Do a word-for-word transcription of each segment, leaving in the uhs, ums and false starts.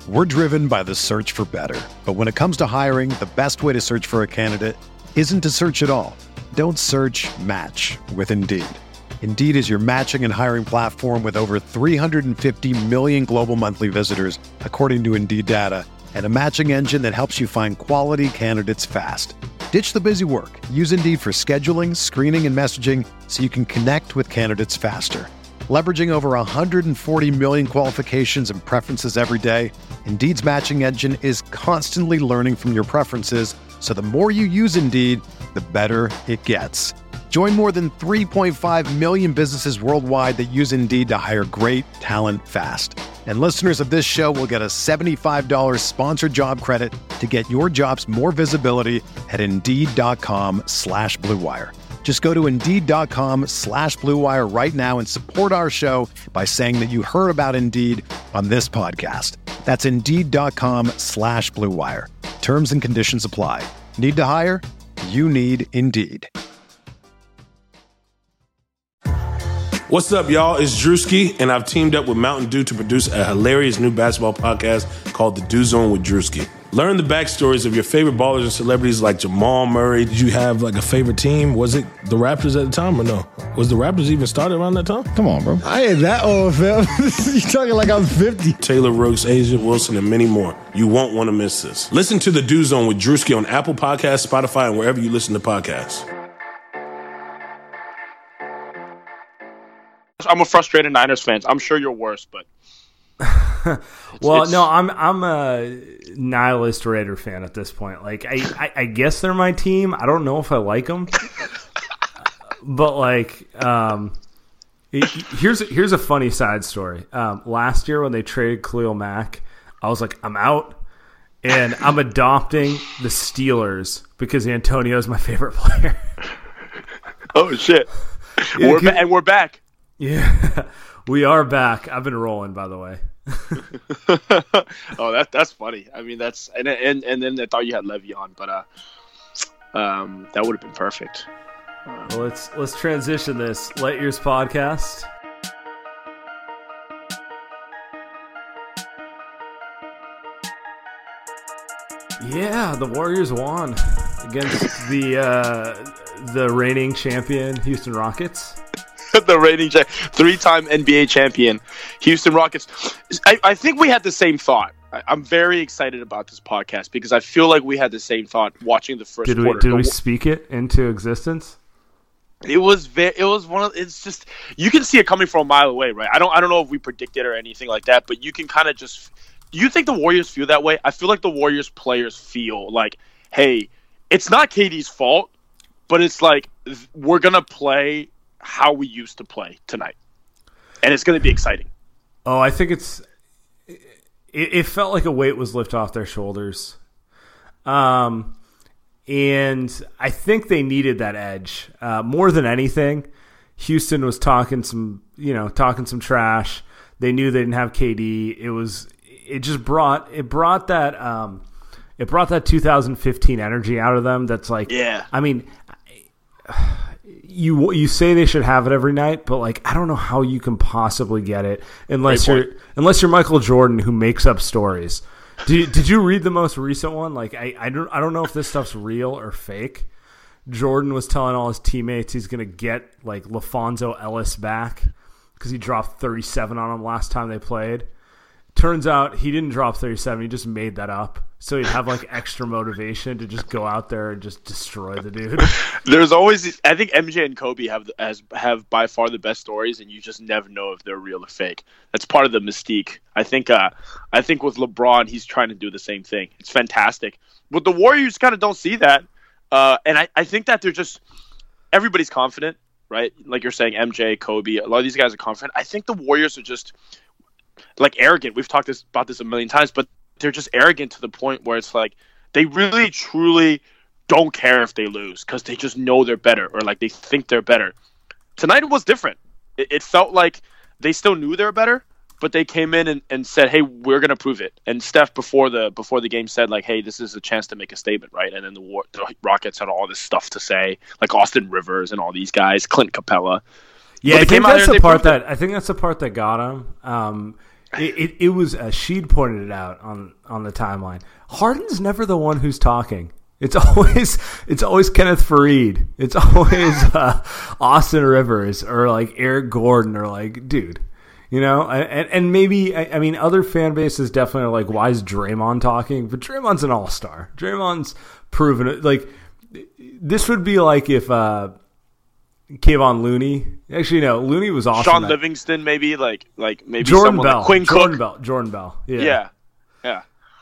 We're driven by the search for better. But when it comes to hiring, the best way to search for a candidate isn't to search at all. Don't search, match with Indeed. Indeed is your matching and hiring platform with over three hundred fifty million global monthly visitors, according to Indeed data, and a matching engine that helps you find quality candidates fast. Ditch the busy work. Use Indeed for scheduling, screening, and messaging so you can connect with candidates faster. Leveraging over one hundred forty million qualifications and preferences every day, Indeed's matching engine is constantly learning from your preferences, so the more you use Indeed, the better it gets. Join more than three point five million businesses worldwide that use Indeed to hire great talent fast. And listeners of this show will get a seventy-five dollars sponsored job credit to get your jobs more visibility at Indeed.com slash Blue Wire. Just go to Indeed.com slash Blue Wire right now and support our show by saying that you heard about Indeed on this podcast. That's Indeed.com slash Blue Wire. Terms and conditions apply. Need to hire? You need Indeed. What's up, y'all? It's Drewski, and I've teamed up with Mountain Dew to produce a hilarious new basketball podcast called The Dew Zone with Drewski. Learn the backstories of your favorite ballers and celebrities like Jamal Murray. Did you have like a favorite team? Was it the Raptors at the time or no? Was the Raptors even started around that time? Come on, bro. I ain't that old, fam. You talking like I'm fifty. Taylor Rooks, Asia Wilson, and many more. You won't want to miss this. Listen to The Dew Zone with Drewski on Apple Podcasts, Spotify, and wherever you listen to podcasts. I'm a frustrated Niners fan. I'm sure you're worse, but well, it's, no, I'm I'm a nihilist Raider fan at this point. Like, I, I, I guess they're my team. I don't know if I like them, but like, um, it, here's here's a funny side story. Um, last year when they traded Khalil Mack, I was like, I'm out, and I'm adopting the Steelers because Antonio is my favorite player. Oh shit, Yeah, we're ba- and we're back. Yeah, we are back. I've been rolling, by the way. Oh, that that's funny. I mean, that's and and and then they thought you had Le'Veon, but uh, um, that would have been perfect. Well, let's let's transition this Light Years podcast. Yeah, the Warriors won against the uh, the reigning champion Houston Rockets. The reigning cha- three-time N B A champion, Houston Rockets. I, I think we had the same thought. I, I'm very excited about this podcast because I feel like we had the same thought watching the first did we, quarter. Did the, we speak it into existence? It was very. It was one of. It's just you can see it coming from a mile away, right? I don't. I don't know if we predicted or anything like that, but you can kind of just. Do you think the Warriors feel that way? I feel like the Warriors players feel like, hey, it's not K D's fault, but it's like we're gonna play how we used to play tonight, and it's going to be exciting. Oh, I think it's it, it felt like a weight was lifted off their shoulders, um, and I think they needed that edge uh, more than anything. Houston was talking some, you know, talking some trash. They knew they didn't have K D. It was it just brought it brought that um, it brought that two thousand fifteen energy out of them. That's like, yeah, I mean. You you say they should have it every night, but like I don't know how you can possibly get it unless Great you're point. unless you're Michael Jordan who makes up stories. Did did you read the most recent one? Like I, I don't I don't know if this stuff's real or fake. Jordan was telling all his teammates he's gonna get like LaFonso Ellis back because he dropped thirty-seven on him last time they played. Turns out he didn't drop thirty-seven. He just made that up. So he'd have like extra motivation to just go out there and just destroy the dude. There's always, I think M J and Kobe have as have by far the best stories, and you just never know if they're real or fake. That's part of the mystique. I think, uh, I think with LeBron, he's trying to do the same thing. It's fantastic. But the Warriors kind of don't see that, uh, and I, I think that they're just everybody's confident, right? Like you're saying, M J, Kobe, a lot of these guys are confident. I think the Warriors are just like arrogant. We've talked this, about this a million times, but they're just arrogant to the point where it's like they really truly don't care if they lose because they just know they're better or like they think they're better. Tonight it was different. It, it felt like they still knew they were better, but they came in and, and said, hey, we're going to prove it. And Steph before the before the game said like, hey, this is a chance to make a statement, right? And then the, War, the Rockets had all this stuff to say, like Austin Rivers and all these guys, Clint Capella. Yeah, I think that's the part that I think that's the part that got him. Um, It, it, it was uh, Sheed pointed it out on, on the timeline. Harden's never the one who's talking. It's always it's always Kenneth Faried. It's always uh, Austin Rivers or like Eric Gordon or like, dude, you know. And, and maybe I, I mean other fan bases definitely are like, why is Draymond talking? But Draymond's an all star. Draymond's proven it. Like this would be like if uh, Kayvon Looney. Actually, no, Looney was awesome. Sean Livingston, maybe like like maybe Jordan someone Bell. like Quinn Jordan Cook. Bell. Jordan Bell. Yeah. Yeah. Yeah.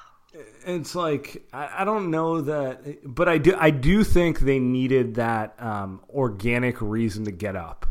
It's like I, I don't know that, but I do. I do think they needed that um, organic reason to get up,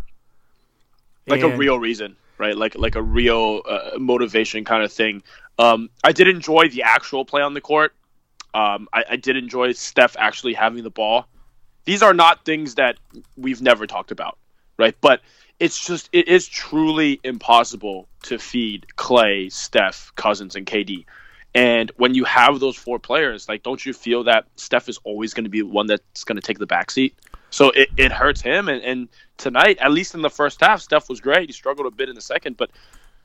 like and, a real reason, right? Like like a real uh, motivation kind of thing. Um, I did enjoy the actual play on the court. Um, I, I did enjoy Steph actually having the ball. These are not things that we've never talked about, right? But it's just it is truly impossible to feed Klay, Steph, Cousins, and K D. And when you have those four players, like, don't you feel that Steph is always going to be one that's going to take the backseat? So it, it hurts him. And, and tonight, at least in the first half, Steph was great. He struggled a bit in the second, but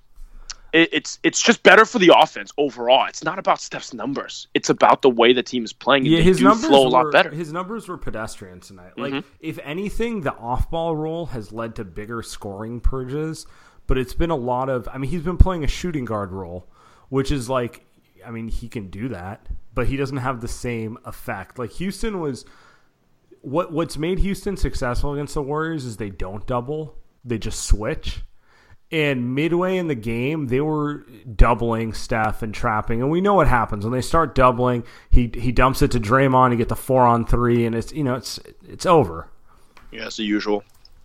it, it's it's just better for the offense overall. It's not about Steph's numbers. It's about the way the team is playing. And yeah, his numbers flow a were, lot better. His numbers were pedestrian tonight. Like, Mm-hmm. if anything, the off-ball role has led to bigger scoring purges. But it's been a lot of. I mean, he's been playing a shooting guard role, which is like. I mean, he can do that, but he doesn't have the same effect. Like Houston was, what what's made Houston successful against the Warriors is they don't double, they just switch. And midway in the game, they were doubling Steph and trapping, and we know what happens when they start doubling. He he dumps it to Draymond, you get the four on three, and it's you know it's it's over. Yeah, it's the usual.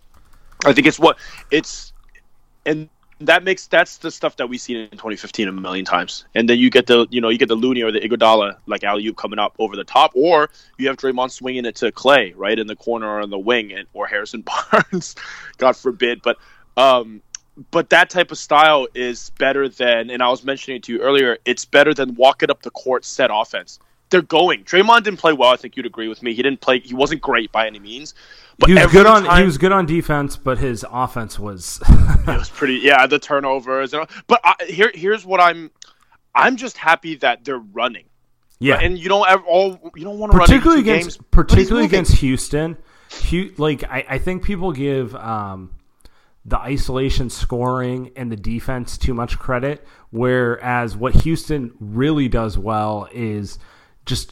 I think it's what it's and. That makes that's the stuff that we've seen in twenty fifteen a million times, and then you get the you know you get the Looney or the Iguodala like alley-oop coming up over the top, or you have Draymond swinging it to Klay right in the corner or on the wing, and or Harrison Barnes, God forbid. But um, but that type of style is better than, and I was mentioning it to you earlier, it's better than walking up the court set offense. They're going. Draymond didn't play well. I think you'd agree with me. He didn't play. He wasn't great by any means. But he was good on time, he was good on defense, but his offense was it was pretty. Yeah, the turnovers. And, but I, here, here's what I'm. I'm just happy that they're running. Yeah, right? And you don't ever all. You don't want to particularly run against games, particularly against Houston. Hu- like I, I think people give um, the isolation scoring and the defense too much credit, whereas what Houston really does well is just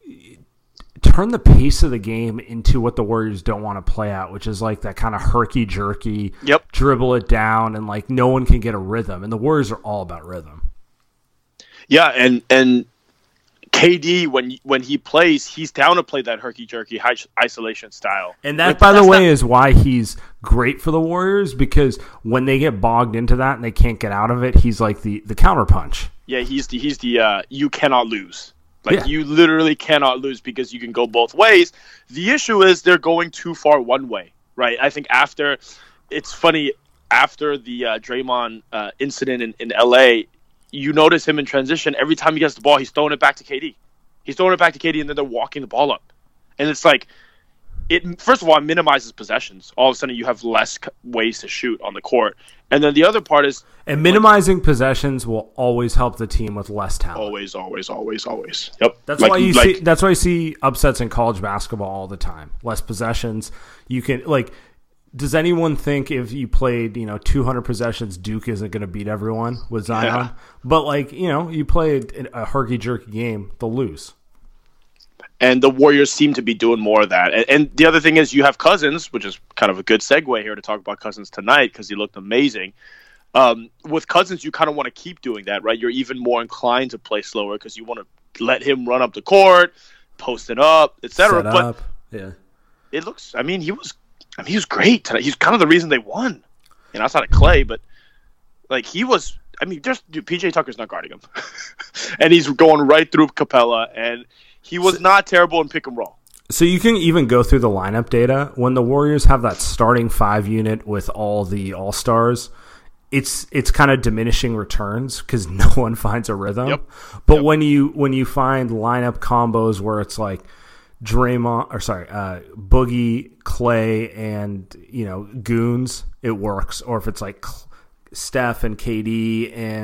turn the pace of the game into what the Warriors don't want to play out, which is like that kind of herky-jerky, yep. dribble it down, and like no one can get a rhythm. And the Warriors are all about rhythm. Yeah, and and K D, when when he plays, he's down to play that herky-jerky high isolation style. And that, But by the that's way, not- is why he's great for the Warriors, because when they get bogged into that and they can't get out of it, he's like the, the counterpunch. Yeah, he's the he's the uh, you cannot lose. Like, Yeah. you literally cannot lose because you can go both ways. The issue is they're going too far one way, right? I think after, it's funny, after the uh, Draymond uh, incident in, in L A, you notice him in transition. Every time he gets the ball, he's throwing it back to K D. He's throwing it back to K D, and then they're walking the ball up. And it's like, it first of all, it minimizes possessions. All of a sudden, you have less ways to shoot on the court. And then the other part is... And minimizing like, possessions will always help the team with less talent. Always, always, always, always. Yep. That's like, why you like, see. That's why you see upsets in college basketball all the time. Less possessions. You can like. Does anyone think if you played, you know, two hundred possessions, Duke isn't going to beat everyone with Zion? Yeah. But like, you know, you play a, a herky jerky game, they'll lose. And the Warriors seem to be doing more of that. And, and the other thing is you have Cousins, which is kind of a good segue here to talk about Cousins tonight because he looked amazing. Um, with Cousins, you kind of want to keep doing that, right? You're even more inclined to play slower because you want to let him run up the court, post it up, et cetera. Set But up. Yeah. it looks, I mean, he was, I mean, he was great tonight. He's kind of the reason they won. You know, outside of Klay, but like he was, I mean, just dude, P J Tucker's not guarding him. And he's going right through Capella, and he was not terrible in pick and roll. So you can even go through the lineup data. When the Warriors have that starting five unit with all the All-Stars, it's it's kind of diminishing returns because no one finds a rhythm. Yep. But Yep. when you when you find lineup combos where it's like Draymond or sorry, uh, Boogie, Klay, and you know Goons, it works. Or if it's like Steph and K D and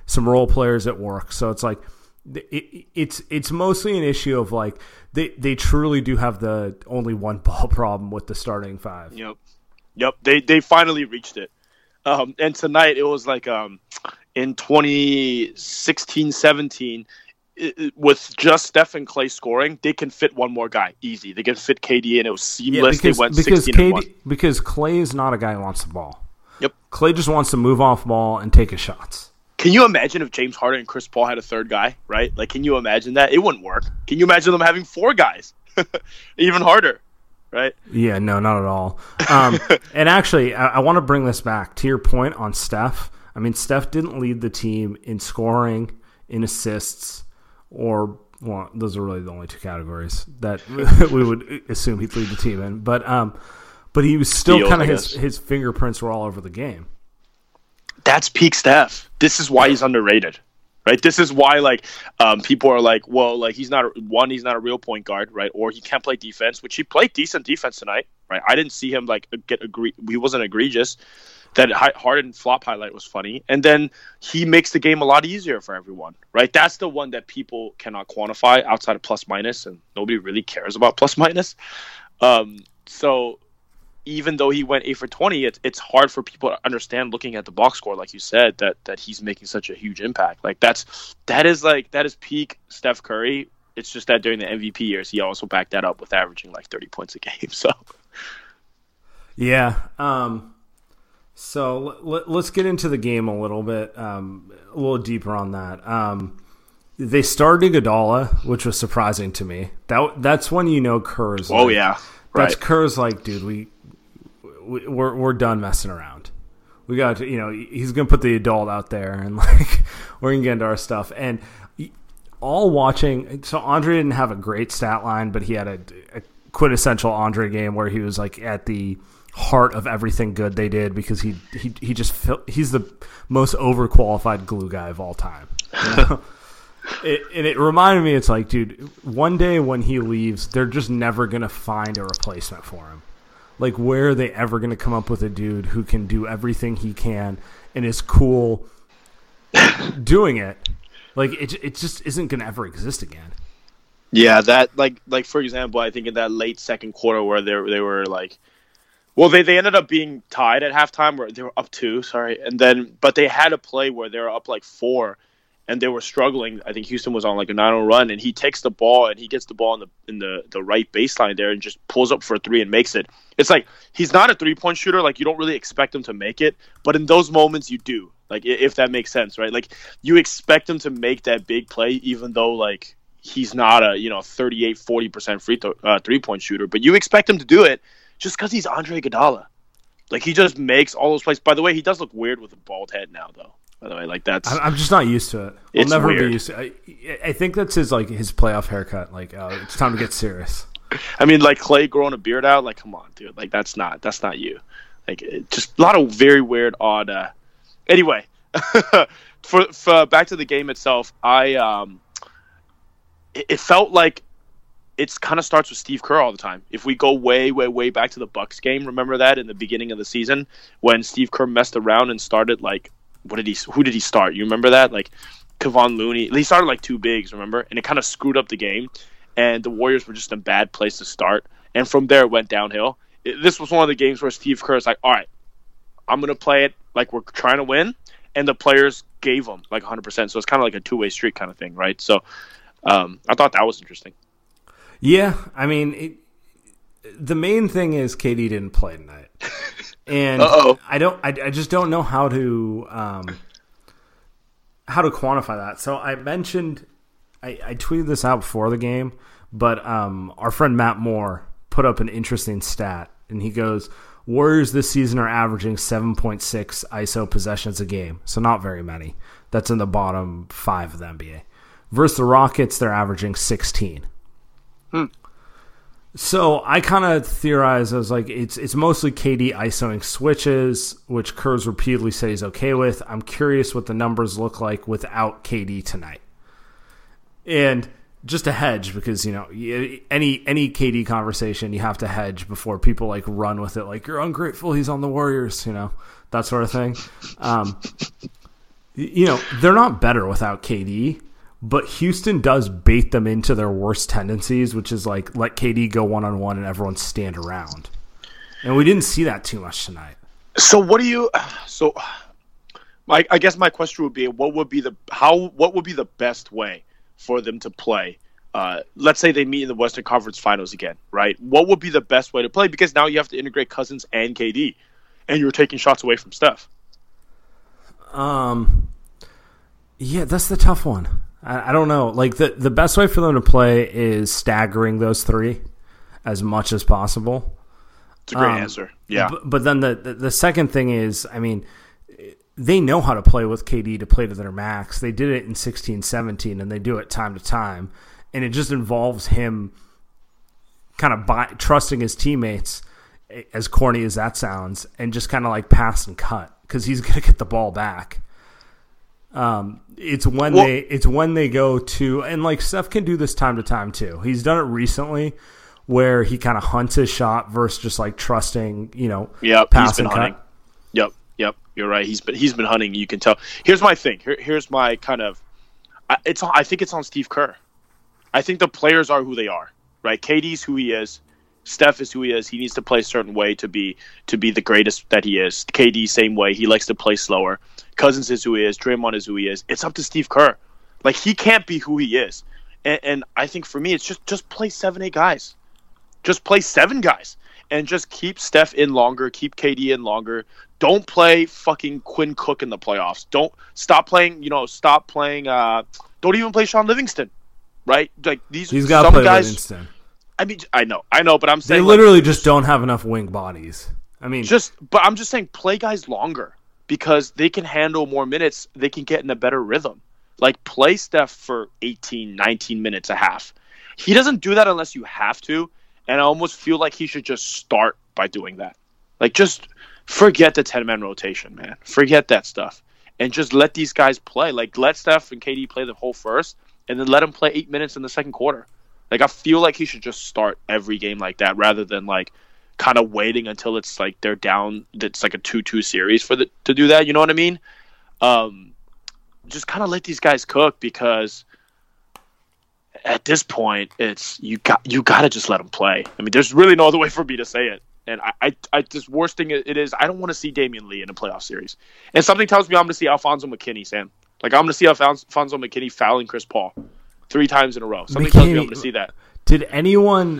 some role players at work. So it's like it, it's it's mostly an issue of like they they truly do have the only one ball problem with the starting five. Yep, yep. They they finally reached it. Um, and tonight it was like um, in twenty sixteen seventeen. It, it, with just Steph and Clay scoring, they can fit one more guy easy. They can fit K D, and it was seamless. Yeah, because, they went because sixteen K D, and one. because Clay is not a guy who wants the ball. Yep. Clay just wants to move off ball and take his shots. Can you imagine if James Harden and Chris Paul had a third guy, right? Like, can you imagine that? It wouldn't work. Can you imagine them having four guys? Even harder, right? Yeah, no, not at all. Um, and actually, I, I want to bring this back to your point on Steph. I mean, Steph didn't lead the team in scoring, in assists, or well, those are really the only two categories that we would assume he'd lead the team in. But um, but he was still kind of his his fingerprints were all over the game. That's peak Steph. This is why he's underrated, right? This is why like um, people are like, well, like he's not one, he's not a real point guard, right? Or he can't play defense, which he played decent defense tonight, right? I didn't see him like get agree. He wasn't egregious. That Harden flop highlight was funny, and then he makes the game a lot easier for everyone, right? That's the one that people cannot quantify outside of plus minus, and nobody really cares about plus minus. Um, so. Even though he went eight for twenty, it's it's hard for people to understand looking at the box score, like you said, that that he's making such a huge impact. Like that's that is like that is peak Steph Curry. It's just that during the M V P years, he also backed that up with averaging like thirty points a game. So yeah. Um, so let, let's get into the game a little bit, um, a little deeper on that. Um, they started Iguodala, which was surprising to me. That that's when you know Kerr's. Oh like, yeah, that's right. Kerr's like, dude, we. We're we're done messing around. We got to, you know, he's gonna put the adult out there, and like we're gonna get into our stuff. And all watching, so Andre didn't have a great stat line, but he had a, a quintessential Andre game where he was like at the heart of everything good they did because he he he just felt, he's the most overqualified glue guy of all time. You know? It, and it reminded me, it's like, dude, one day when he leaves, they're just never gonna find a replacement for him. Like, where are they ever going to come up with a dude who can do everything he can and is cool doing it? Like, it it just isn't going to ever exist again. Yeah, that, like, like for example, I think in that late second quarter where they, they were, like, well, they, they ended up being tied at halftime, where they were up two, sorry, and then, but they had a play where they were up, like, four, and they were struggling. I think Houston was on like a nine oh run, and he takes the ball and he gets the ball in the in the, the right baseline there and just pulls up for a three and makes it. It's like he's not a three-point shooter. Like, you don't really expect him to make it, but in those moments you do. Like, if that makes sense, right? Like, you expect him to make that big play, even though like he's not a, you know, thirty-eight, forty percent free th- uh, three-point shooter, but you expect him to do it just because he's Andre Iguodala. Like, he just makes all those plays. By the way, he does look weird with a bald head now, though. By the way, like that's I'm just not used to it. I'll it's never weird. be used to it. I, I think that's his like his playoff haircut. Like, uh, it's time to get serious. I mean, like Clay growing a beard out. Like, come on, dude. Like, that's not that's not you. Like, it, just a lot of very weird, odd. Uh... Anyway, for, for back to the game itself, I um, it, it felt like it's kind of starts with Steve Kerr all the time. If we go way, way, way back to the Bucks game, remember that in the beginning of the season when Steve Kerr messed around and started like. What did he? Who did he start? You remember that? Like Kevon Looney. He started like two bigs, remember? And it kind of screwed up the game. And the Warriors were just a bad place to start. And from there, it went downhill. It, this was one of the games where Steve Kerr is like, all right, I'm going to play it like we're trying to win. And the players gave him like one hundred percent. So it's kind of like a two-way street kind of thing, right? So um, I thought that was interesting. Yeah, I mean, it, the main thing is K D didn't play tonight. And Uh-oh. I don't, I, I just don't know how to, um, how to quantify that. So I mentioned, I, I tweeted this out before the game, but um, our friend Matt Moore put up an interesting stat, and he goes, Warriors this season are averaging seven point six I S O possessions a game, so not very many. That's in the bottom five of the N B A. Versus the Rockets, they're averaging sixteen. Hmm. So I kind of theorize as like it's it's mostly K D ISOing switches, which Kerr's repeatedly said he's okay with. I'm curious what the numbers look like without K D tonight. And just a hedge, because, you know, any any K D conversation, you have to hedge before people like run with it, like, you're ungrateful, he's on the Warriors, you know, that sort of thing. Um, you know, they're not better without K D, but Houston does bait them into their worst tendencies, which is like let K D go one-on-one and everyone stand around. And we didn't see that too much tonight. So what do you so my I guess my question would be what would be the how what would be the best way for them to play? Uh, let's say they meet in the Western Conference Finals again, right? What would be the best way to play? Because now you have to integrate Cousins and K D, and you're taking shots away from Steph. Um, yeah, that's the tough one. I, I don't know. Like the the best way for them to play is staggering those three as much as possible. It's a great um, answer. Yeah, but, but then the, the the second thing is, I mean, they know how to play with K D to play to their max. They did it in sixteen seventeen, and they do it time to time. And it just involves him kind of buy, trusting his teammates, as corny as that sounds, and just kind of like pass and cut because he's going to get the ball back. Um, it's when well, they it's when they go to, and like Steph can do this time to time too. He's done it recently where he kind of hunts his shot versus just like trusting, you know, yep, pass he's been and hunting. cut. Yep, yep, you're right. He's been he's been hunting. You can tell. Here's my thing. Here, here's my kind of. It's I think it's on Steve Kerr. I think the players are who they are, right? K D's who he is. Steph is who he is. He needs to play a certain way to be to be the greatest that he is. K D, same way. He likes to play slower. Cousins is who he is. Draymond is who he is. It's up to Steve Kerr. Like, he can't be who he is. And, and I think for me, it's just, just play seven, eight guys. Just play seven guys. And just keep Steph in longer. Keep K D in longer. Don't play fucking Quinn Cook in the playoffs. Don't stop playing, you know, stop playing. Uh, don't even play Sean Livingston. Right, like these. He's got to some play guys. Livingston. I mean, I know, I know, but I'm saying they literally like, just don't have enough wing bodies. I mean, just. But I'm just saying, play guys longer because they can handle more minutes. They can get in a better rhythm. Like play Steph for eighteen, nineteen minutes a half. He doesn't do that unless you have to, and I almost feel like he should just start by doing that. Like just forget the ten-man rotation, man. Forget that stuff, and just let these guys play. Like let Steph and K D play the whole first. And then let him play eight minutes in the second quarter. Like, I feel like he should just start every game like that rather than, like, kind of waiting until it's, like, they're down. It's, like, a two two series for the to do that. You know what I mean? Um, just kind of let these guys cook because at this point, it's you got you got to just let them play. I mean, there's really no other way for me to say it. And I, I, I just worst thing it is, I don't want to see Damian Lee in a playoff series. And something tells me I'm going to see Alfonso McKinney, Sam. Like, I'm going to see Alfonso McKinney fouling Chris Paul three times in a row. Something McKinney, tells me I'm going to see that. Did anyone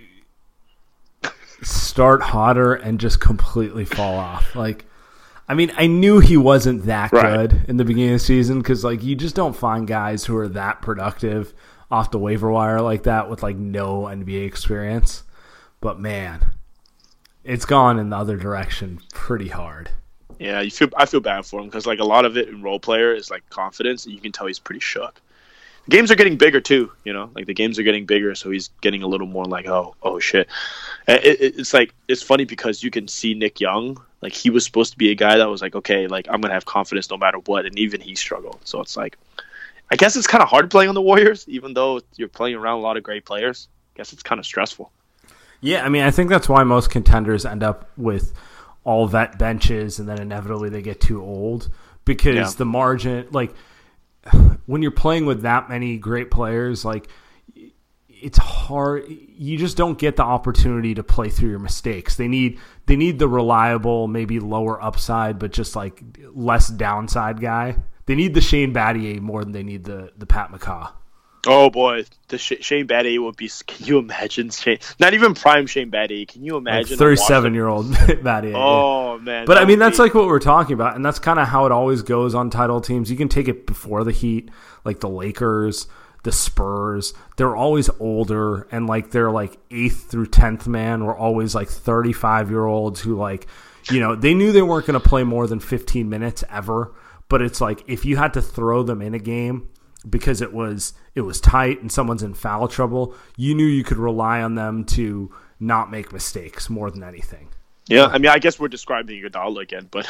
start hotter and just completely fall off? Like, I mean, I knew he wasn't that right. good in the beginning of the season because, like, you just don't find guys who are that productive off the waiver wire like that with, like, no N B A experience. But, man, it's gone in the other direction pretty hard. Yeah, you feel. I feel bad for him because like a lot of it in role player is like confidence, and you can tell he's pretty shook. The games are getting bigger too, you know. Like the games are getting bigger, so he's getting a little more like, oh, oh shit. It, it, it's like it's funny because you can see Nick Young, like he was supposed to be a guy that was like, okay, like I'm gonna have confidence no matter what, and even he struggled. So it's like, I guess it's kind of hard playing on the Warriors, even though you're playing around a lot of great players. I guess it's kind of stressful. Yeah, I mean, I think that's why most contenders end up with all vet benches, and then inevitably they get too old because yeah. the margin, like when you're playing with that many great players, like it's hard. You just don't get the opportunity to play through your mistakes. They need they need the reliable, maybe lower upside, but just like less downside guy. They need the Shane Battier more than they need the the Pat McCaw. Oh boy, the Sh- Shane Battier would be. Can you imagine Shane? Not even prime Shane Battier. Can you imagine? Like thirty-seven-year-old Battier. Oh man. But I mean, that's be... like what we're talking about, and that's kind of how it always goes on title teams. You can take it before the Heat, like the Lakers, the Spurs. They're always older, and like they're like eighth through tenth man were always like thirty-five-year-olds who like, you know, they knew they weren't going to play more than fifteen minutes ever. But it's like if you had to throw them in a game because it was it was tight and someone's in foul trouble, you knew you could rely on them to not make mistakes more than anything. Yeah, I mean, I guess we're describing Iguodala again, but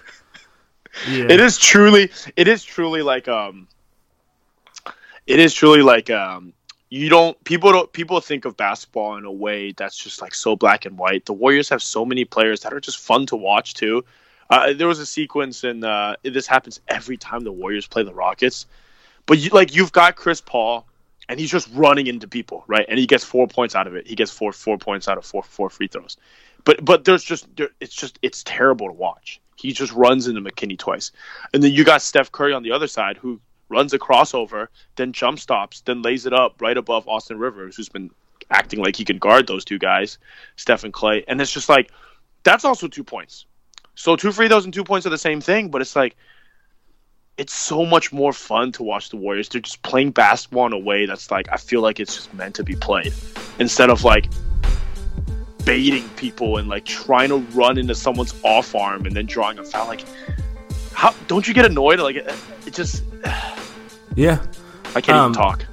yeah. it is truly, it is truly like, um, it is truly like, um, you don't people don't people think of basketball in a way that's just like so black and white. The Warriors have so many players that are just fun to watch too, Uh, there was a sequence, and uh, this happens every time the Warriors play the Rockets. But you, like you've got Chris Paul, and he's just running into people, right? And he gets four points out of it. He gets four four points out of four four free throws. But but there's just there, it's just it's terrible to watch. He just runs into McKinney twice, and then you got Steph Curry on the other side who runs a crossover, then jump stops, then lays it up right above Austin Rivers, who's been acting like he can guard those two guys, Steph and Clay. And it's just like that's also two points. So two free throws and two points are the same thing, but it's like it's so much more fun to watch the Warriors. They're just playing basketball in a way that's like I feel like it's just meant to be played, instead of like baiting people and like trying to run into someone's off arm and then drawing a foul. Like, how don't you get annoyed? Like, it, it just yeah, I can't um, even talk.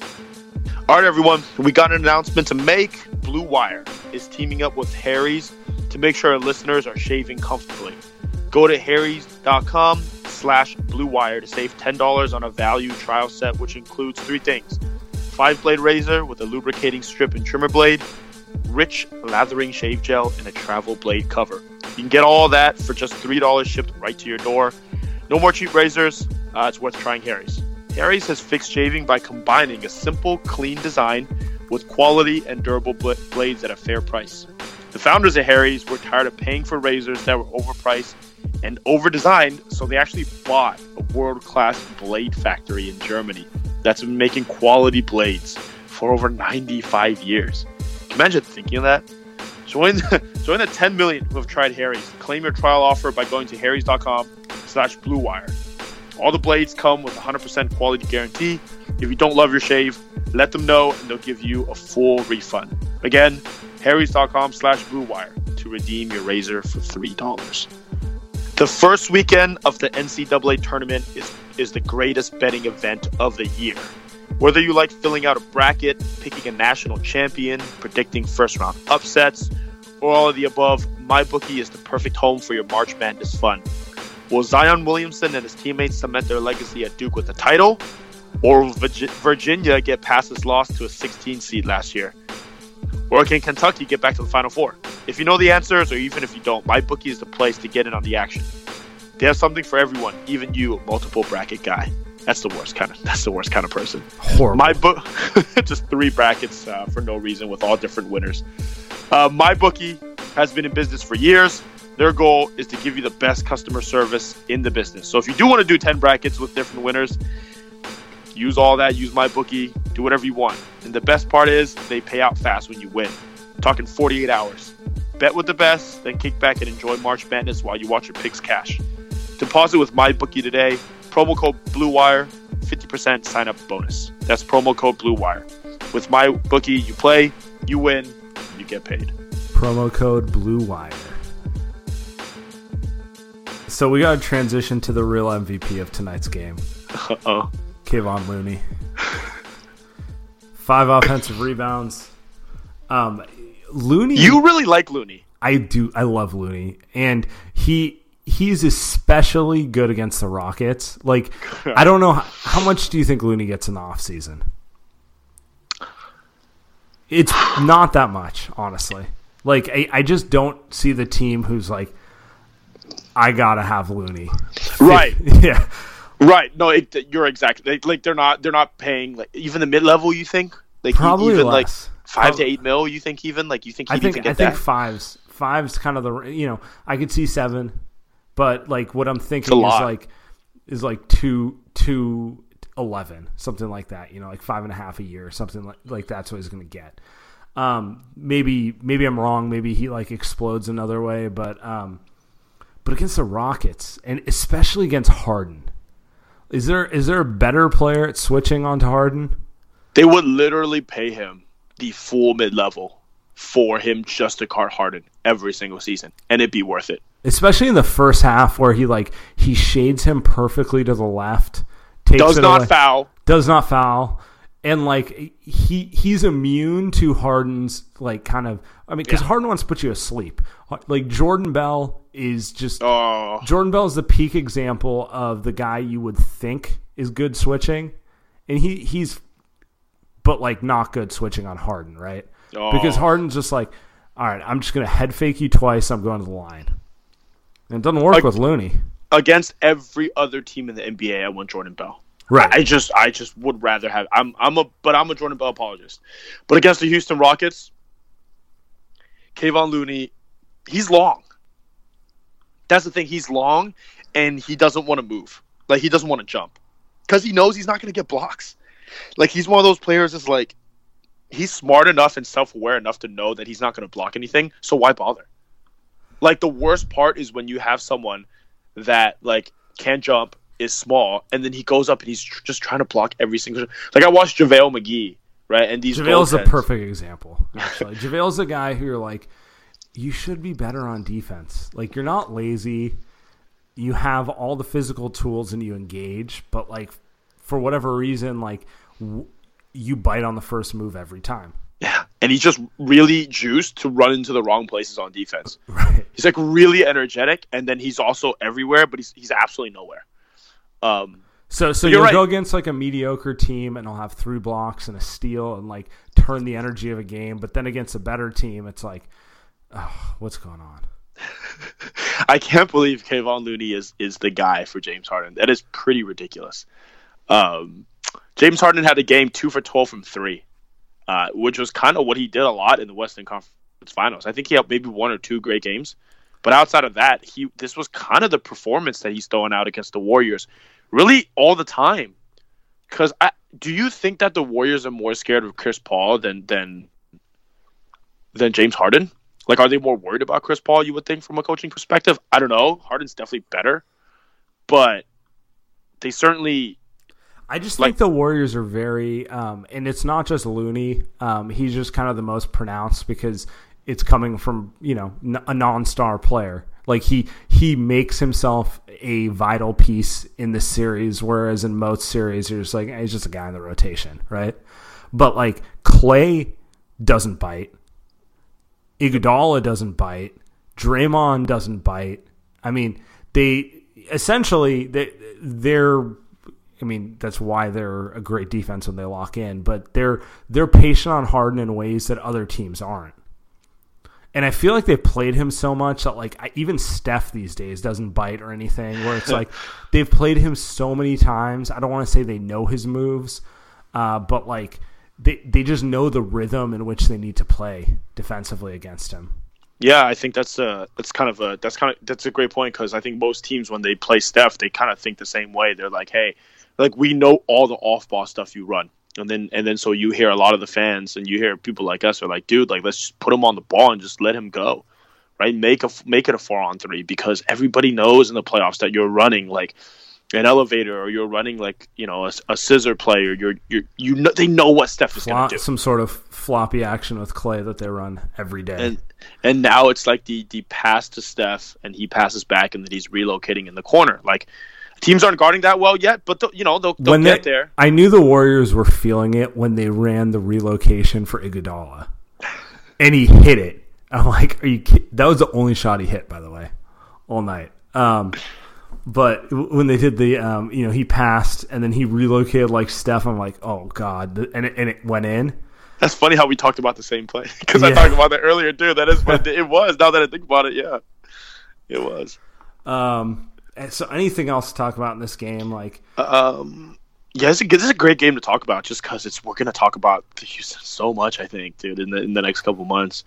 All right, everyone, we got an announcement to make. Blue Wire is teaming up with Harry's to make sure our listeners are shaving comfortably. Go to harrys.com slash Blue Wire to save ten dollars on a value trial set, which includes three things: five blade razor with a lubricating strip and trimmer blade, rich lathering shave gel, and a travel blade cover. You can get all that for just three dollars shipped right to your door. No more cheap razors. Uh, it's worth trying Harry's. Harry's has fixed shaving by combining a simple, clean design with quality and durable bl- blades at a fair price. The founders of Harry's were tired of paying for razors that were overpriced and over-designed, so they actually bought a world-class blade factory in Germany that's been making quality blades for over ninety-five years. Can you imagine thinking of that? Join the, join the ten million who have tried Harry's. Claim your trial offer by going to harrys.com slash Blue Wire. All the blades come with a one hundred percent quality guarantee. If you don't love your shave, let them know and they'll give you a full refund. Again, harrys.com slash Blue Wire to redeem your razor for three dollars. The first weekend of the N C double A tournament is, is the greatest betting event of the year. Whether you like filling out a bracket, picking a national champion, predicting first-round upsets, or all of the above, MyBookie is the perfect home for your March Madness fun. Will Zion Williamson and his teammates cement their legacy at Duke with the title? Or will Virginia get past its loss to a sixteen seed last year? Or can Kentucky get back to the Final Four? If you know the answers, or even if you don't, MyBookie is the place to get in on the action. They have something for everyone, even you, a multiple bracket guy. That's the worst kind of. That's the worst kind of person. Horrible. My book, just three brackets uh, for no reason with all different winners. Uh, MyBookie has been in business for years. Their goal is to give you the best customer service in the business. So if you do want to do ten brackets with different winners, use all that. Use MyBookie. Do whatever you want. And the best part is they pay out fast when you win. I'm talking forty-eight hours. Bet with the best, then kick back and enjoy March Madness while you watch your picks cash. Deposit with MyBookie today. Promo code BlueWire, fifty percent sign up bonus. That's promo code BlueWire. With MyBookie, you play, you win, you get paid. Promo code BlueWire. So we got to transition to the real M V P of tonight's game. Uh-oh. Kevon Looney. Five offensive rebounds. Um, Looney. You really like Looney. I do. I love Looney. And he he's especially good against the Rockets. Like, I don't know. How, how much do you think Looney gets in the offseason? It's not that much, honestly. Like, I, I just don't see the team who's like, I gotta have Looney. Right. Yeah. Right. No, it, you're exactly like they're not they're not paying like even the mid level. You think like probably even less. like five Probably. to eight mil. You think even like you think he'd I think even get I that? think fives fives kind of the you know I could see seven, but like what I'm thinking is lot. like is like two two eleven something like that. You know, like five and a half a year, something like like that's what he's going to get. Um, maybe maybe I'm wrong. Maybe he like explodes another way, but um, but against the Rockets and especially against Harden. Is there is there a better player at switching onto Harden? They would literally pay him the full mid-level for him just to guard Harden every single season, and it'd be worth it. Especially in the first half where he like he shades him perfectly to the left, takes does it not away, foul, does not foul, and like he he's immune to Harden's like kind of. I mean, because yeah. Harden wants to put you asleep. Like Jordan Bell is just oh. Jordan Bell is the peak example of the guy you would think is good switching, and he he's but like not good switching on Harden, right? Oh. Because Harden's just like, all right, I'm just gonna head fake you twice. I'm going to the line. And it doesn't work like, with Looney. Against every other team in the N B A, I want Jordan Bell. Right. I just I just would rather have I'm I'm a but I'm a Jordan Bell apologist. But against the Houston Rockets, Kevon Looney, he's long. That's the thing. He's long, and he doesn't want to move. Like, he doesn't want to jump. Because he knows he's not going to get blocks. Like, he's one of those players that's like, he's smart enough and self-aware enough to know that he's not going to block anything, so why bother? Like, the worst part is when you have someone that, like, can't jump, is small, and then he goes up and he's tr- just trying to block every single... Like, I watched JaVale McGee, right? And these JaVale's a goaltends- perfect example, actually. JaVale's a guy who you're like, you should be better on defense. Like, you're not lazy. You have all the physical tools and you engage, but, like, for whatever reason, like, w- you bite on the first move every time. Yeah, and he's just really juiced to run into the wrong places on defense. Right. He's, like, really energetic, and then he's also everywhere, but he's he's absolutely nowhere. Um, so so you'll you'll right. go against, like, a mediocre team, and he'll have three blocks and a steal and, like, turn the energy of a game, but then against a better team, it's like, oh, what's going on? I can't believe Kevon Looney is, is the guy for James Harden. That is pretty ridiculous. Um, James Harden had a game two for twelve from three, uh, which was kind of what he did a lot in the Western Conference Finals. I think he had maybe one or two great games, but outside of that, he this was kind of the performance that he's throwing out against the Warriors, really all the time. Because do you think that the Warriors are more scared of Chris Paul than than than James Harden? Like, are they more worried about Chris Paul, you would think, from a coaching perspective? I don't know. Harden's definitely better. But they certainly... I just like, think the Warriors are very... Um, and it's not just Looney. Um, he's just kind of the most pronounced because it's coming from, you know, n- a non-star player. Like, he, he makes himself a vital piece in the series, whereas in most series, you're just like, hey, he's just a guy in the rotation, right? But, like, Klay doesn't bite. Iguodala doesn't bite. Draymond doesn't bite. I mean, they essentially they they're. I mean, that's why they're a great defense when they lock in. But they're they're patient on Harden in ways that other teams aren't. And I feel like they played him so much that, like, I, even Steph these days doesn't bite or anything. Where it's like they've played him so many times. I don't want to say they know his moves, uh, but like. They they just know the rhythm in which they need to play defensively against him. Yeah, I think that's a that's kind of a that's kind of that's a great point because I think most teams when they play Steph, they kind of think the same way. They're like, hey, like we know all the off ball stuff you run, and then and then so you hear a lot of the fans and you hear people like us are like, dude, like let's just put him on the ball and just let him go, right? Make a make it a four on three because everybody knows in the playoffs that you're running like. An elevator, or you're running like you know a, a scissor play, or you're you're you know they know what Steph is Flop, going to do. Some sort of floppy action with Klay that they run every day. And and now it's like the the pass to Steph, and he passes back, and then he's relocating in the corner. Like teams aren't guarding that well yet, but you know they'll, they'll when get they, there. I knew the Warriors were feeling it when they ran the relocation for Iguodala, and he hit it. I'm like, are you kidding? That was the only shot he hit, by the way, all night. Um, But when they did the, um, you know, he passed and then he relocated like Steph. I'm like, oh god, and it, and it went in. That's funny how we talked about the same play because yeah. I talked about that earlier too. That is what it was. Now that I think about it, yeah, it was. Um, so anything else to talk about in this game? Like, um, yeah, this is, a, this is a great game to talk about just because it's we're gonna talk about the Houston so much. I think, dude, in the in the next couple months.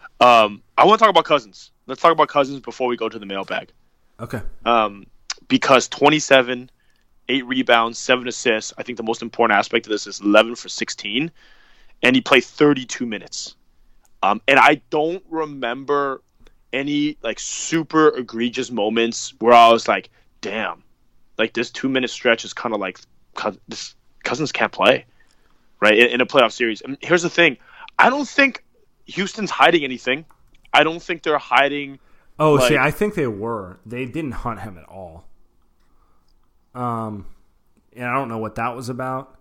Um, I want to talk about Cousins. Let's talk about Cousins before we go to the mailbag. Okay. Um. Because twenty-seven, eight rebounds, seven assists. I think the most important aspect of this is eleven for sixteen, and he played thirty-two minutes. Um, and I don't remember any like super egregious moments where I was like, "Damn, like this two-minute stretch is kind of like this Cousins can't play, right?" In, in a playoff series. And here's the thing: I don't think Houston's hiding anything. I don't think they're hiding. Oh, like, see, I think they were. They didn't hunt him at all. Um, and I don't know what that was about.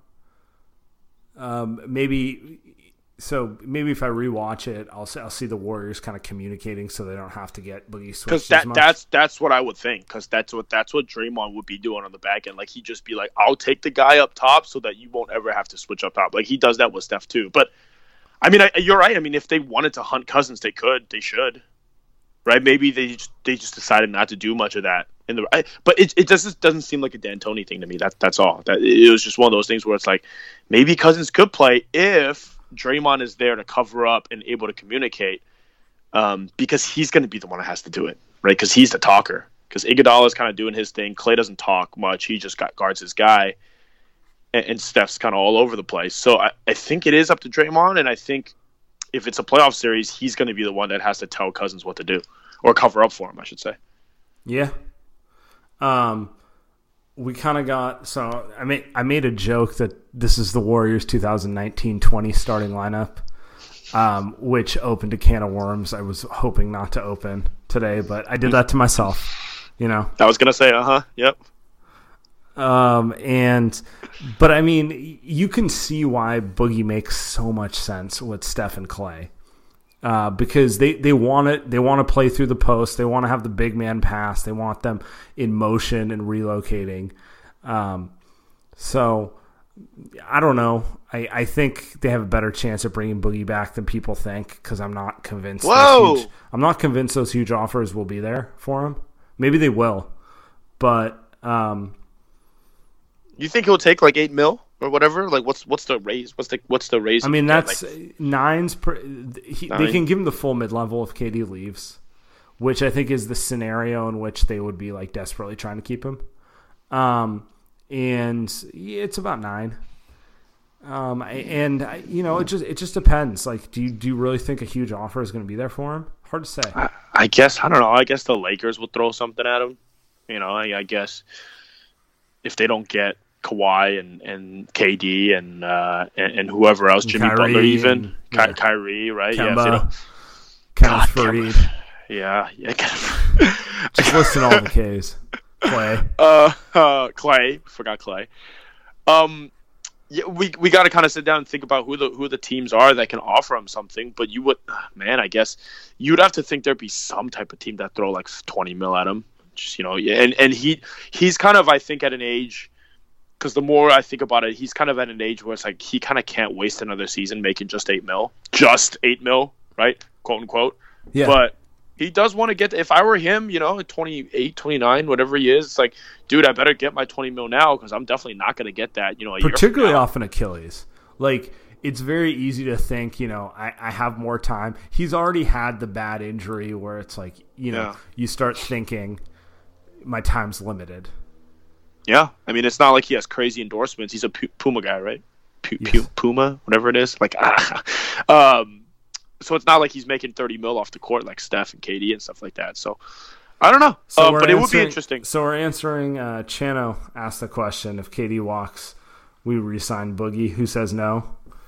Um, maybe so. Maybe if I rewatch it, I'll see, I'll see the Warriors kind of communicating, so they don't have to get Boogie switched. Because that that's that's what I would think. Because that's what that's what Draymond would be doing on the back end. Like he'd just be like, "I'll take the guy up top, so that you won't ever have to switch up top." Like he does that with Steph too. But I mean, I, you're right. I mean, if they wanted to hunt Cousins, they could. They should. right? Maybe they just, they just decided not to do much of that. In the, I, but it it just doesn't seem like a D'Antoni thing to me. That that's all. That it was just one of those things where it's like maybe Cousins could play if Draymond is there to cover up and able to communicate, um, because he's going to be the one that has to do it, right? Because he's the talker. Because Iguodala is kind of doing his thing. Klay doesn't talk much. He just got guards his guy, and, and Steph's kind of all over the place. So I, I think it is up to Draymond, and I think if it's a playoff series, he's going to be the one that has to tell Cousins what to do or cover up for him, I should say. Yeah. Um, we kind of got so I made I made a joke that this is the Warriors twenty nineteen twenty starting lineup, um, which opened a can of worms. I was hoping not to open today, but I did that to myself. You know, I was gonna say, uh huh, yep. Um, and but I mean, you can see why Boogie makes so much sense with Steph and Klay. Uh, because they, they want it, they want to play through the post. They want to have the big man pass. They want them in motion and relocating. Um, so I don't know. I, I think they have a better chance of bringing Boogie back than people think. Because I'm not convinced. Whoa! Huge, I'm not convinced those huge offers will be there for him. Maybe they will, but um, you think he'll take like eight mil? Or whatever, like what's what's the raise? What's the what's the raise? I mean, that's like, nines. Per, he, nine. They can give him the full mid level if K D leaves, which I think is the scenario in which they would be like desperately trying to keep him. Um, and yeah, it's about nine. Um, and you know, it just it just depends. Like, do you do you really think a huge offer is going to be there for him? Hard to say. I, I guess I don't know. I guess the Lakers will throw something at him. You know, I, I guess if they don't get Kawhi and, and K D and, uh, and and whoever else, Jimmy Kyrie Butler, even and, Ky- yeah. Kyrie, right? Kemba, yeah, if they don't, Kenneth God, Faried. Kemba. Yeah, yeah. Just listing all the K's. Clay. Uh, uh, Clay. Forgot Clay. Um, yeah, we we got to kind of sit down and think about who the who the teams are that can offer him something. But you would, man, I guess you'd have to think there'd be some type of team that throw like twenty mil at him. Just, you know, yeah, and and he he's kind of, I think, at an age. Because the more I think about it, he's kind of at an age where it's like he kind of can't waste another season making just eight mil, just eight mil, right? Quote unquote. Yeah. But he does want to get. If I were him, you know, at twenty-eight, twenty-nine, whatever he is, it's like, dude, I better get my twenty mil now because I'm definitely not going to get that. You know, a particularly year from now. off an Achilles. Like, it's very easy to think, you know, I, I have more time. He's already had the bad injury where it's like, you know, Yeah. you start thinking my time's limited. Yeah, I mean, it's not like he has crazy endorsements. He's a Puma guy, right? P- Yes. P- Puma, whatever it is. Like, ah. um, so it's not like he's making thirty mil off the court like Steph and K D and stuff like that. So I don't know, So uh, we're but it would be answering- interesting. So we're answering. Uh, Chano asked the question: if K D walks, we re-sign Boogie. Who says no?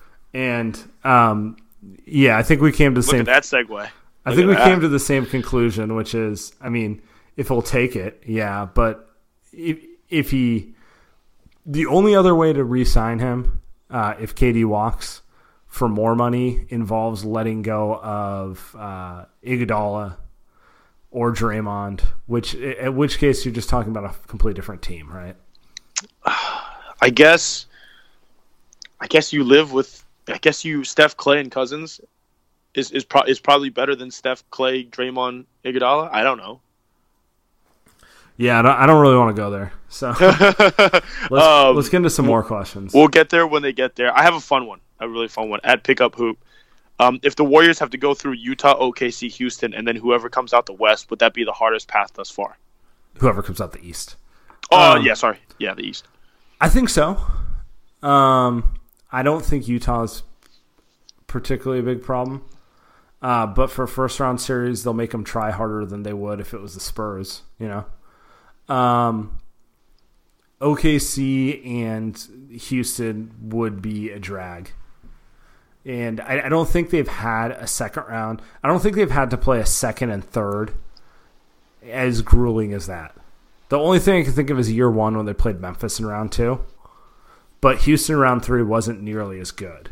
And um, yeah, I think we came to the Look same. at that segue. I Look think at we that. came to the same conclusion, which is, I mean, if he'll take it, yeah. But if if he, the only other way to re-sign him, uh, if K D walks for more money, involves letting go of uh, Iguodala or Draymond, which at which case you're just talking about a completely different team, right? I guess. I guess you live with. I guess you Steph, Clay, and Cousins is is, pro- is probably better than Steph, Clay, Draymond, Iguodala. I don't know. Yeah, I don't, I don't really want to go there. So let's, Um, let's get into some more questions. We'll get there when they get there. I have a fun one, a really fun one at Pickup Hoop. Um, if the Warriors have to go through Utah, O K C, Houston, and then whoever comes out the West, would that be the hardest path thus far? Whoever comes out the East. Oh, Um, yeah, sorry. Yeah, the East. I think so. Um, I don't think Utah is particularly a big problem. Uh, but for first round series, they'll make them try harder than they would if it was the Spurs, you know. Um, O K C and Houston would be a drag. And I, I don't think they've had a second round. I don't think they've had to play a second and third as grueling as that. The only thing I can think of is year one when they played Memphis in round two. But Houston round three wasn't nearly as good.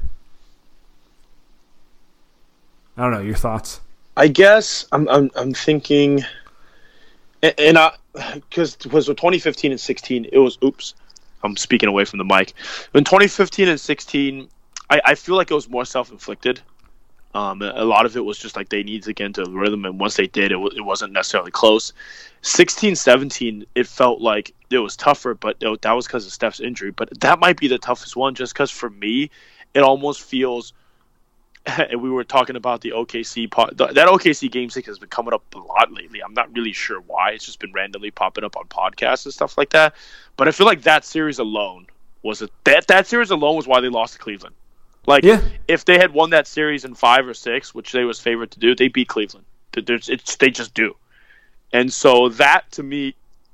I don't know. Your thoughts? I guess I'm I'm, I'm thinking, and, and I because was with twenty fifteen and sixteen, it was oops. I'm speaking away from the mic. In twenty fifteen and sixteen, I, I feel like it was more self-inflicted. Um, a lot of it was just like they needed to get into the rhythm, and once they did, it, w- it wasn't necessarily close. sixteen seventeen, it felt like it was tougher, but it, that was because of Steph's injury. But that might be the toughest one, just because for me, it almost feels. And we were talking about the O K C pot, that O K C game six has been coming up a lot lately. I'm not really sure why. It's just been randomly popping up on podcasts and stuff like that. But I feel like that series alone was a, that that series alone was why they lost to Cleveland. Like, yeah. If they had won that series in five or six, which they was favored to do, they beat Cleveland. There's, it's, they just do. And so that, to me,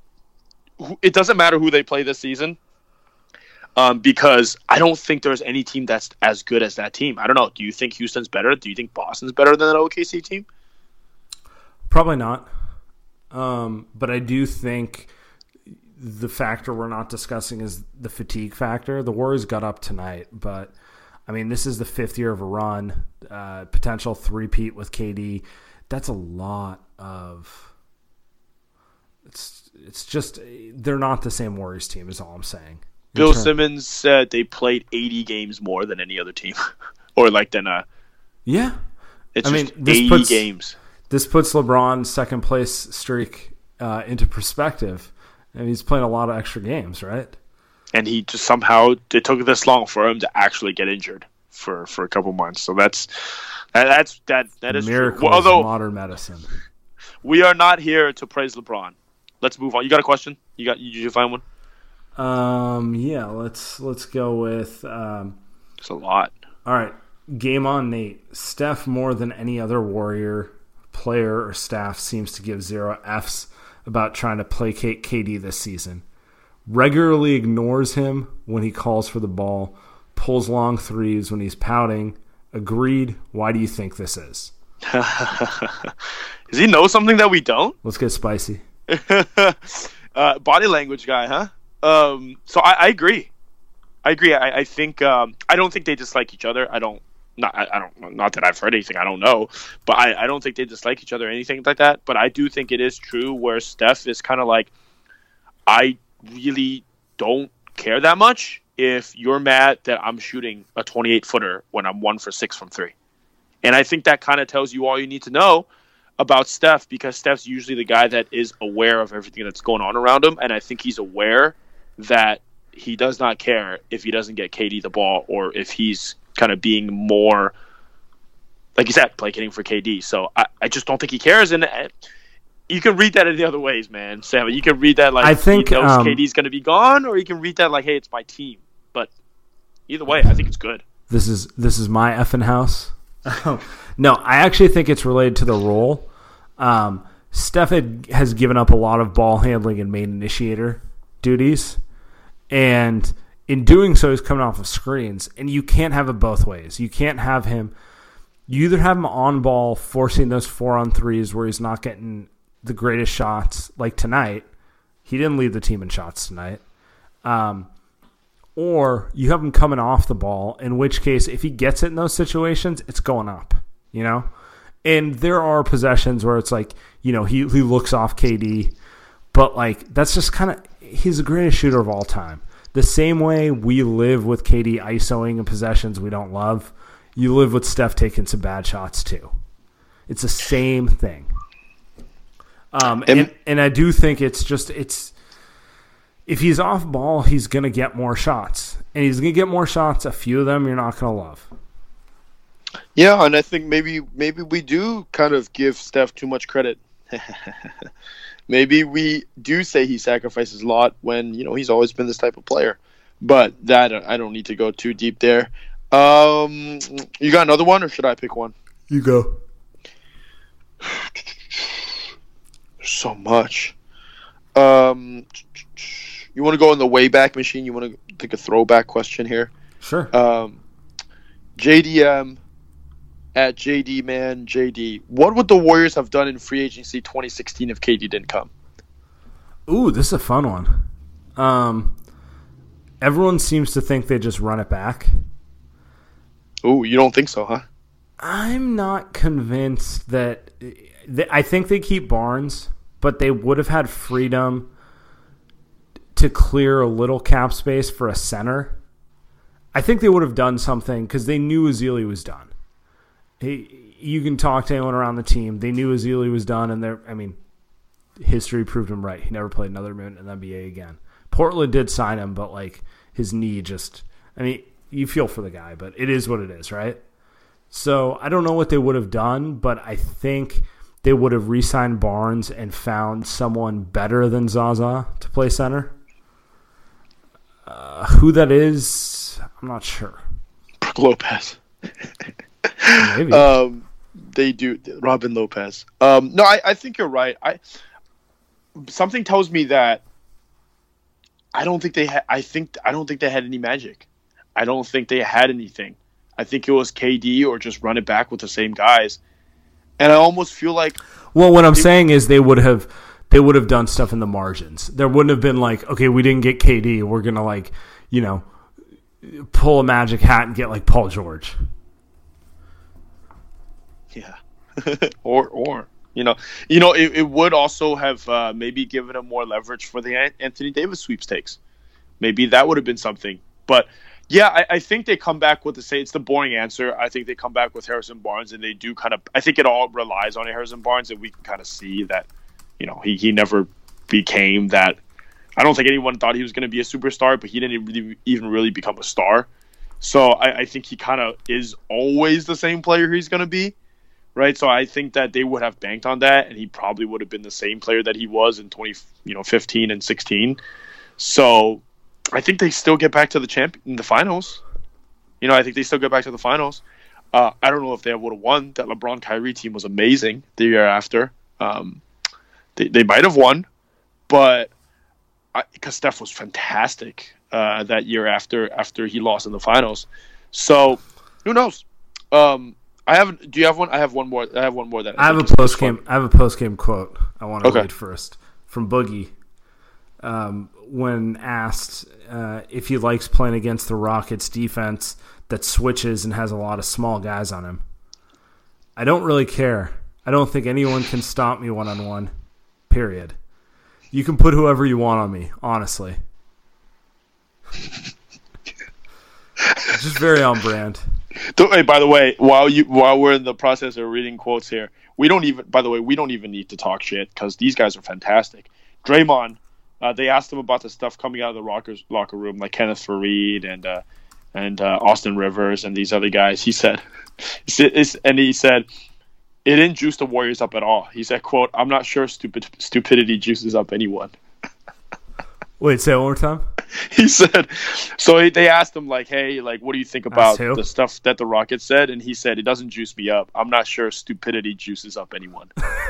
it doesn't matter who they play this season, um, because I don't think there's any team that's as good as that team. I don't know. Do you think Houston's better? Do you think Boston's better than that O K C team? Probably not. Um, but I do think the factor we're not discussing is the fatigue factor. The Warriors got up tonight, but I mean, this is the fifth year of a run, uh, potential three-peat with K D. That's a lot of. It's it's just they're not the same Warriors team. Is all I'm saying. Bill term- Simmons said they played eighty games more than any other team, or like than a. Yeah, it's I just mean, this eighty puts, games. This puts LeBron's second place streak uh, into perspective, and he's playing a lot of extra games, right? And he just somehow it took this long for him to actually get injured for, for a couple months. So that's that, that's that that is miracles true. Well, although of modern medicine. We are not here to praise LeBron. Let's move on. You got a question? You got? Did you find one? Um. Yeah. Let's let's go with. Um, it's a lot. All right. Game on, Nate. Steph, more than any other Warrior player or staff, seems to give zero Fs about trying to placate K D this season. Regularly ignores him when he calls for the ball, pulls long threes when he's pouting. Agreed. Why do you think this is? Does he know something that we don't? Let's get spicy. uh, body language guy, huh? Um, so I, I agree. I agree. I, I think um, I don't think they dislike each other. I don't. Not. I, I don't. Not that I've heard anything. I don't know. But I, I don't think they dislike each other or anything like that. But I do think it is true where Steph is kind of like, I really don't care that much if you're mad that I'm shooting a twenty-eight footer when I'm one for six from three. And I think that kind of tells you all you need to know about Steph, because Steph's usually the guy that is aware of everything that's going on around him. And I think he's aware that he does not care if he doesn't get K D the ball, or if he's kind of being more, like you said, placating for K D. So I, I just don't think he cares. And you can read that in the other ways, man, Sam. You can read that like I think, he knows um, K D's going to be gone, or you can read that like, hey, it's my team. But either way, I think it's good. This is this is my effing house. No, I actually think it's related to the role. Um, Steph had, has given up a lot of ball handling and main initiator duties, and in doing so, he's coming off of screens. And you can't have it both ways. You can't have him. You either have him on ball forcing those four on threes where he's not getting the greatest shots, like tonight. He didn't lead the team in shots tonight. Um, or you have him coming off the ball, in which case, if he gets it in those situations, it's going up, you know? And there are possessions where it's like, you know, he, he looks off K D, but like, that's just kind of, he's the greatest shooter of all time. The same way we live with K D ISOing in possessions we don't love, you live with Steph taking some bad shots too. It's the same thing. Um, and, and, and I do think it's just, it's, if he's off ball, he's going to get more shots. And he's going to get more shots. A few of them you're not going to love. Yeah, and I think maybe maybe we do kind of give Steph too much credit. Maybe we do say he sacrifices a lot when, you know, he's always been this type of player. But that, I don't need to go too deep there. Um, you got another one, or should I pick one? You go. There's so much. Um, you want to go in the Wayback Machine? You want to take a throwback question here? Sure. Um, J D M at J D Man J D. What would the Warriors have done in free agency twenty sixteen if K D didn't come? Ooh, this is a fun one. Um, everyone seems to think they just run it back. Ooh, you don't think so, huh? I'm not convinced that. They, I think they keep Barnes, but they would have had freedom to clear a little cap space for a center. I think they would have done something because they knew Ezeli was done. he, you can talk to anyone around the team. They knew Ezeli was done, and they're, I mean, history proved him right. He never played another minute in the N B A again. Portland did sign him, but like his knee just, I mean, you feel for the guy, but it is what it is, right? So I don't know what they would have done, but I think they would have re-signed Barnes and found someone better than Zaza to play center. Uh, who that is, I'm not sure. Brook Lopez. Maybe. Um, they do. Robin Lopez. Um, no, I, I think you're right. I something tells me that I don't think they had. I think I don't think they had any magic. I don't think they had anything. I think it was K D or just run it back with the same guys. And I almost feel like. Well, what I'm they, saying is they would have they would have done stuff in the margins. There wouldn't have been like, okay, we didn't get K D. We're gonna like, you know, pull a magic hat and get like Paul George. Yeah, or or you know, you know, it, it would also have uh, maybe given him more leverage for the Anthony Davis sweepstakes. Maybe that would have been something. But yeah, I, I think they come back with the same. It's the boring answer. I think they come back with Harrison Barnes, and they do kind of. I think it all relies on Harrison Barnes, and we can kind of see that. You know, he he never became that. I don't think anyone thought he was going to be a superstar, but he didn't really, even really become a star. So I, I think he kind of is always the same player he's going to be. Right, so I think that they would have banked on that, and he probably would have been the same player that he was in twenty, you know, fifteen and sixteen. So I think they still get back to the champ in the finals. You know, I think they still get back to the finals. Uh, I don't know if they would have won. That LeBron Kyrie team was amazing the year after. Um, they they might have won, but because Steph was fantastic uh, that year after after he lost in the finals. So who knows? Um, I have. Do you have one? I have one more. I have one more. That I, I have a post game. I have a post game quote. I want to okay. read first from Boogie. Um, when asked uh, if he likes playing against the Rockets defense that switches and has a lot of small guys on him, I don't really care. I don't think anyone can stop me one on one. Period. You can put whoever you want on me. Honestly, just very on brand. Hey, by the way, while you while we're in the process of reading quotes here, we don't even. By the way, we don't even need to talk shit because these guys are fantastic. Draymond, uh, they asked him about the stuff coming out of the Rockers locker room, like Kenneth Faried and uh, and uh, Austin Rivers and these other guys. He said, and he said, it didn't juice the Warriors up at all. He said, "quote I'm not sure stupid stupidity juices up anyone." Wait, say it one more time. He said, so they asked him, like, hey, like, what do you think about the stuff that the Rockets said? And he said, it doesn't juice me up. I'm not sure stupidity juices up anyone.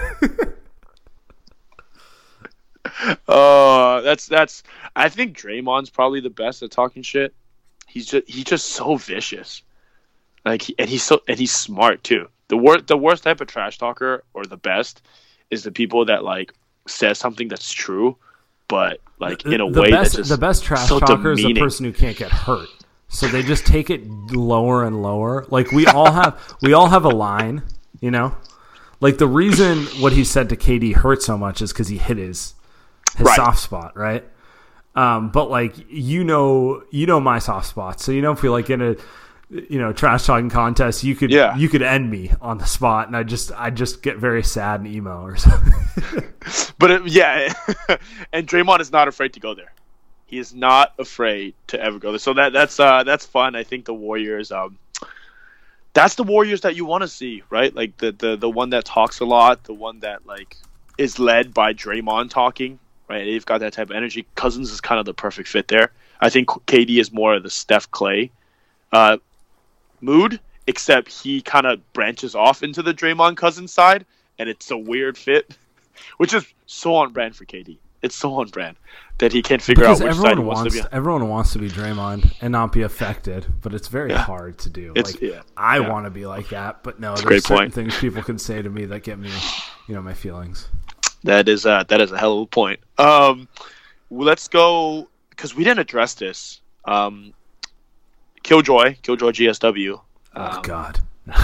uh, that's, that's, I think Draymond's probably the best at talking shit. He's just, he's just so vicious. Like, he, and he's so, and he's smart too. The worst, the worst type of trash talker, or the best, is the people that, like, says something that's true, but like in a the way best, that's just the best trash so talker demeaning. is the person who can't get hurt. So they just take it lower and lower. Like we all have, we all have a line, you know. Like the reason what he said to K D hurt so much is because he hit his his right. soft spot, right? Um, but like you know, you know my soft spot. So you know if we like in a you know trash talking contest, you could yeah. you could end me on the spot, and I just I just get very sad and emo or something. But it, yeah, and Draymond is not afraid to go there. He is not afraid to ever go there. So that that's uh, that's fun. I think the Warriors, um, that's the Warriors that you want to see, right? Like the, the the one that talks a lot, the one that like is led by Draymond talking, right? They've got that type of energy. Cousins is kind of the perfect fit there. I think K D is more of the Steph Clay uh, mood, except he kind of branches off into the Draymond Cousins side, and it's a weird fit. Which is so on brand for K D. It's so on brand that he can't figure because out which everyone side he wants, wants to be. Everyone wants to be Draymond and not be affected, but it's very yeah. hard to do. It's, like yeah. I yeah. want to be like that, but no, That's there's a great certain point. things people can say to me that get me, you know, my feelings. That is uh, that is a hell of a point. Um, let's go because we didn't address this. Um, Killjoy, Killjoy G S W. Oh um, God.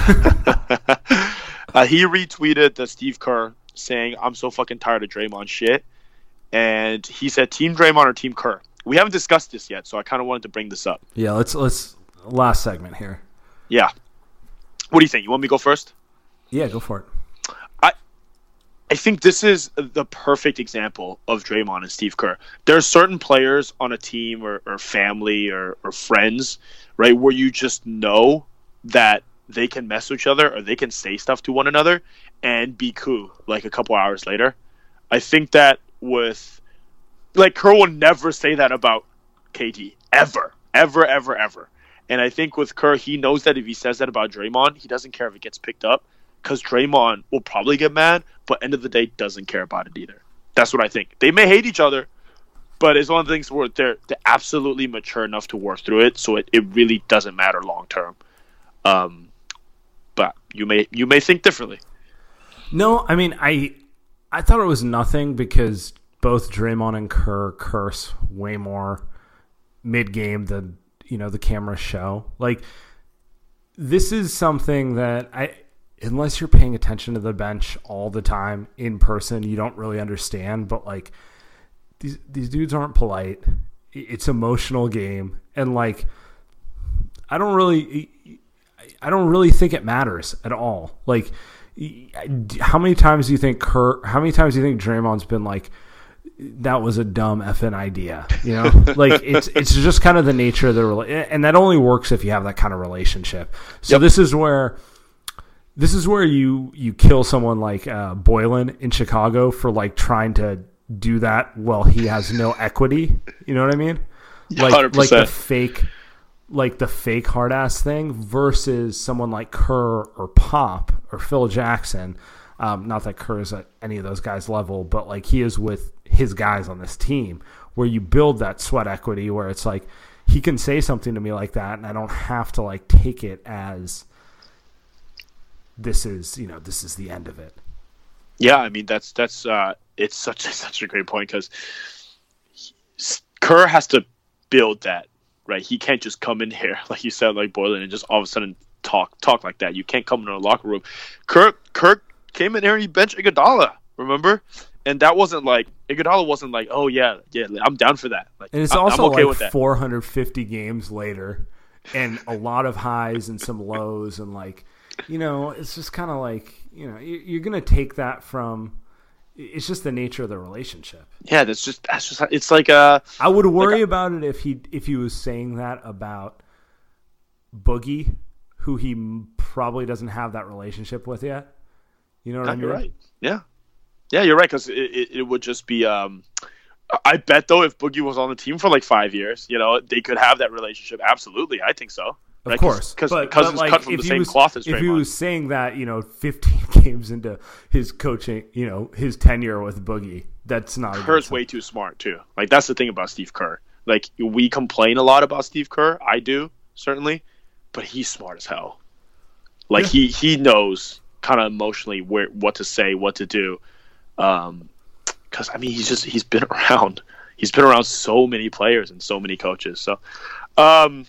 uh, he retweeted the Steve Kerr saying, I'm so fucking tired of Draymond shit. And he said, Team Draymond or Team Kerr? We haven't discussed this yet, so I kind of wanted to bring this up. Yeah, let's let's last segment here. Yeah. What do you think? You want me to go first? Yeah, go for it. I I think this is the perfect example of Draymond and Steve Kerr. There are certain players on a team or, or family or, or friends, right, where you just know that they can mess with each other or they can say stuff to one another and be cool like a couple hours later. I think that with like Kerr will never say that about K D ever, ever, ever, ever. And I think with Kerr, he knows that if he says that about Draymond, he doesn't care if it gets picked up because Draymond will probably get mad, but end of the day doesn't care about it either. That's what I think. They may hate each other, but it's one of the things where they're, they're absolutely mature enough to work through it, so it, it really doesn't matter long term. Um, but you may you may think differently. No, I mean I I thought it was nothing because both Draymond and Kerr curse way more mid game than you know the cameras show. Like this is something that I unless you're paying attention to the bench all the time in person, you don't really understand. But like these these dudes aren't polite. It's emotional game, and like I don't really I don't really think it matters at all. Like how many times do you think Kerr? How many times do you think Draymond's been like, that was a dumb effing idea, you know? Like it's it's just kind of the nature of the rela- and that only works if you have that kind of relationship. So yep. this is where this is where you you kill someone like uh, Boylan in Chicago for like trying to do that while he has no equity. You know what I mean? Like one hundred percent. Like the fake like the fake hard ass thing versus someone like Kerr or Pop or Phil Jackson. Um, not that Kerr is at any of those guys' level, but like he is with his guys on this team where you build that sweat equity where it's like he can say something to me like that and I don't have to like take it as this is, you know, this is the end of it. Yeah, I mean, that's, that's, uh, it's such a, such a great point because Kerr has to build that, right? He can't just come in here, like you said, like Boylan, and just all of a sudden talk, talk like that. You can't come into a locker room. Kerr, Kerr came in here and he benched Iguodala, remember? And that wasn't like Iguodala wasn't like, oh yeah, yeah, I'm down for that. Like, and it's I, also I'm okay like with that. four hundred fifty games later, and a lot of highs and some lows, and like, you know, it's just kind of like, you know, you're gonna take that from. It's just the nature of the relationship. Yeah, that's just that's just it's like uh I would worry like a, about it if he if he was saying that about Boogie, who he probably doesn't have that relationship with yet. You know what I mean? You're right. Yeah. Yeah, you're right, because it, it, it would just be um, – I bet, though, if Boogie was on the team for like five years, you know, they could have that relationship. Absolutely. I think so. Of right? course. Because but, but it's like, cut from the same was, cloth as Draymond. If he was saying that, you know, fifteen games into his coaching, you know, his tenure with Boogie, that's not – Kerr's way too smart, too. Like, that's the thing about Steve Kerr. Like, we complain a lot about Steve Kerr. I do, certainly. But he's smart as hell. Like, yeah. he, he knows kind of emotionally where what to say, what to do. Um, because I mean, he's just he's been around. He's been around so many players and so many coaches. So, um,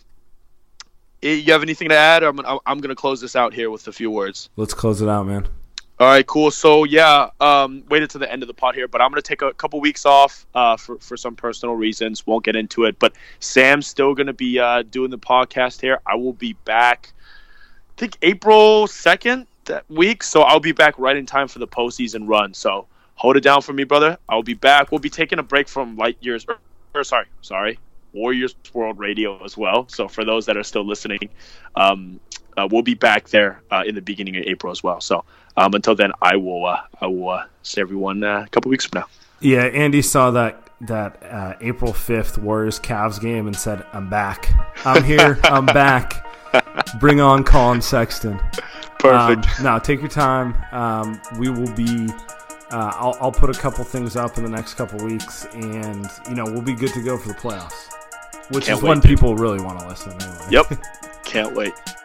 you have anything to add? I'm I'm gonna close this out here with a few words. Let's close it out, man. All right, cool. So yeah, um, waited to the end of the pod here, but I'm gonna take a couple weeks off uh, for for some personal reasons. Won't get into it, but Sam's still gonna be uh, doing the podcast here. I will be back. I think April second that week, so I'll be back right in time for the postseason run. So. Hold it down for me, brother. I'll be back. We'll be taking a break from Light Years, or, or sorry, sorry, Warriors World Radio as well. So for those that are still listening, um, uh, we'll be back there uh, in the beginning of April as well. So um, until then, I will, uh, I will uh, see everyone uh, a couple weeks from now. Yeah, Andy saw that that uh, April fifth Warriors Cavs game and said, "I'm back. I'm here. I'm back. Bring on Colin Sexton." Perfect. Um, now take your time. Um, we will be. Uh, I'll, I'll put a couple things up in the next couple weeks, and you know we'll be good to go for the playoffs, which Can't is when people really want to listen. Anyway. Yep. Can't wait.